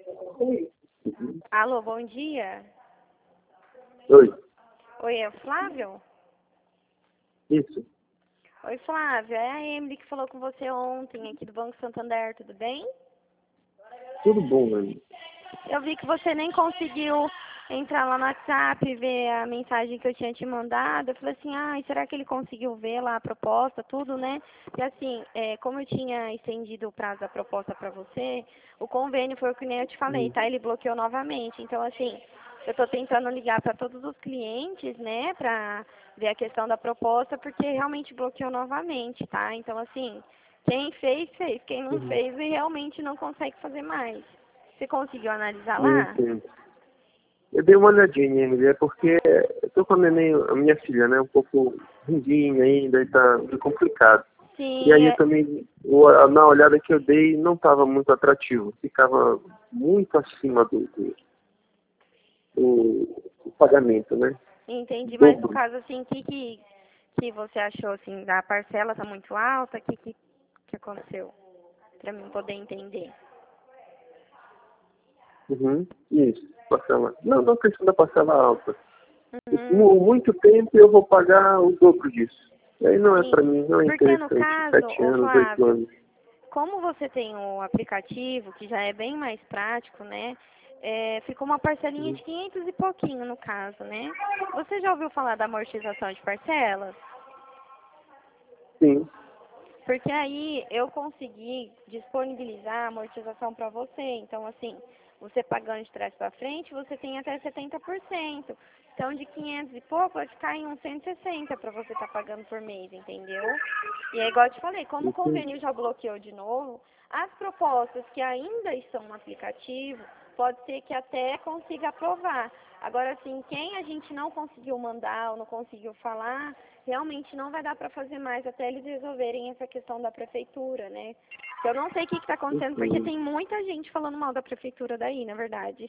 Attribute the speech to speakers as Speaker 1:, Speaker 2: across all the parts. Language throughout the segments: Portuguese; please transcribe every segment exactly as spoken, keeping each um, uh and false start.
Speaker 1: Alô, bom dia.
Speaker 2: Oi.
Speaker 1: Oi, é o Flávio?
Speaker 2: Isso.
Speaker 1: Oi, Flávio. É a Emily que falou com você ontem aqui do Banco Santander, tudo bem?
Speaker 2: Tudo bom, mano.
Speaker 1: Eu vi que você nem conseguiu entrar lá no WhatsApp e ver a mensagem que eu tinha te mandado. Eu falei assim, ai, será que ele conseguiu ver lá a proposta, tudo, né? E assim, é, como eu tinha estendido o prazo da proposta para você, o convênio foi o que nem eu te falei,
Speaker 2: Hum.
Speaker 1: tá? Ele bloqueou novamente. Então, assim, eu estou tentando ligar para todos os clientes, né, para ver a questão da proposta, porque realmente bloqueou novamente, tá? Então, assim, quem fez, fez. Quem não
Speaker 2: Uhum.
Speaker 1: fez, realmente não consegue fazer mais. Você conseguiu analisar
Speaker 2: Eu
Speaker 1: lá?
Speaker 2: entendo. Eu dei uma olhadinha, Emily, é porque eu tô com a neném, a minha filha, né, um pouco ruimzinha ainda e tá meio complicado. E
Speaker 1: Sim,
Speaker 2: aí eu
Speaker 1: é,
Speaker 2: também, o- na olhada que eu dei, não estava muito atrativo. Ficava muito acima do, do, do- do pagamento, né?
Speaker 1: entendi. Mas no
Speaker 2: Dobro.
Speaker 1: caso, assim, o que, que, que você achou, assim, da parcela tá muito alta? O que, que, que aconteceu? Para mim poder entender.
Speaker 2: Uhum. Isso, parcela. Não, não questão da parcela alta.
Speaker 1: Uhum,
Speaker 2: Mu- muito tempo eu vou pagar o dobro disso. E aí não é
Speaker 1: sim.
Speaker 2: para mim, não é
Speaker 1: Porque no
Speaker 2: interessante.
Speaker 1: caso,
Speaker 2: Sete
Speaker 1: ô
Speaker 2: anos, oito
Speaker 1: Flávio,
Speaker 2: anos.
Speaker 1: como você tem o aplicativo, que já é bem mais prático, né? É, ficou uma parcelinha
Speaker 2: Uhum.
Speaker 1: de quinhentos e pouquinho no caso, né? Você já ouviu falar da amortização de parcelas?
Speaker 2: Sim.
Speaker 1: Porque aí eu consegui disponibilizar a amortização para você. Então, assim, você pagando de trás para frente, você tem até setenta por cento. Então, de quinhentos e pouco, vai ficar em uns cento e sessenta para você estar pagando por mês, entendeu? E é igual eu te falei, como o
Speaker 2: Entendi.
Speaker 1: convênio já bloqueou de novo, as propostas que ainda estão no aplicativo, pode ser que até consiga aprovar. Agora, assim, quem a gente não conseguiu mandar ou não conseguiu falar, realmente não vai dar para fazer mais até eles resolverem essa questão da prefeitura, né? Eu não sei o que está acontecendo, porque
Speaker 2: Entendi.
Speaker 1: tem muita gente falando mal da prefeitura daí, na verdade.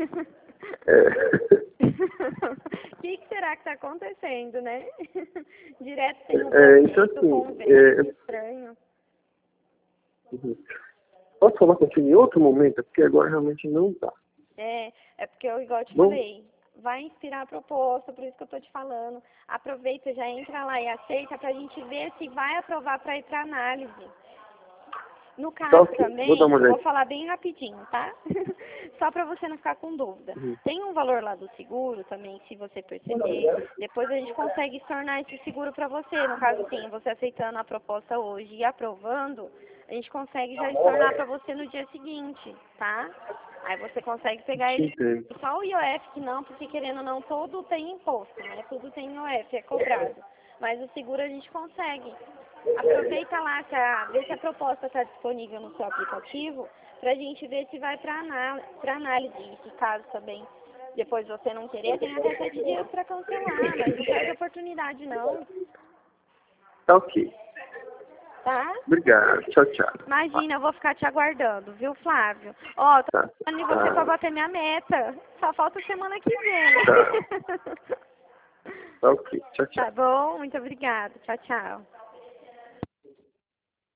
Speaker 2: É,
Speaker 1: O que, que será que está acontecendo, né? Direto tem um
Speaker 2: é, então,
Speaker 1: bloqueio do
Speaker 2: assim,
Speaker 1: convênio,
Speaker 2: é,
Speaker 1: estranho.
Speaker 2: uhum. Posso falar contigo em outro momento? Porque agora realmente não dá.
Speaker 1: É, é porque eu, igual eu te
Speaker 2: Bom,
Speaker 1: falei, vai inspirar a proposta, por isso que eu tô te falando. Aproveita, já entra lá e aceita pra gente ver se vai aprovar para ir para análise. No
Speaker 2: tá
Speaker 1: caso
Speaker 2: ok. Vou dar
Speaker 1: também,
Speaker 2: uma
Speaker 1: eu vou
Speaker 2: olhada.
Speaker 1: falar bem rapidinho, tá? Só para você não ficar com dúvida.
Speaker 2: Uhum.
Speaker 1: Tem um valor lá do seguro também, se você perceber. Depois a gente consegue tornar esse seguro para você. No caso, sim, você aceitando a proposta hoje e aprovando, a gente consegue já tornar para você no dia seguinte, tá? Aí você consegue pegar
Speaker 2: Te
Speaker 1: ele.
Speaker 2: entendo.
Speaker 1: Só o I O F que não, porque querendo ou não, todo tem imposto, né? Tudo tem I O F, é cobrado. Mas o seguro a gente consegue. Aproveita lá, se a, vê se a proposta está disponível no seu aplicativo, para a gente ver se vai para anál análise. E se caso também depois você não querer, tem até sete dias para cancelar, mas não perde oportunidade não,
Speaker 2: Tá ok.
Speaker 1: tá?
Speaker 2: Obrigado. Tchau, tchau.
Speaker 1: Imagina, eu vou ficar te aguardando, viu, Flávio? Ó, tô
Speaker 2: Tá.
Speaker 1: falando de você para
Speaker 2: Tá.
Speaker 1: bater minha meta. Só falta semana que vem.
Speaker 2: Tá. Tá ok. Tchau, tchau.
Speaker 1: Tá bom? Muito obrigada. Tchau, tchau.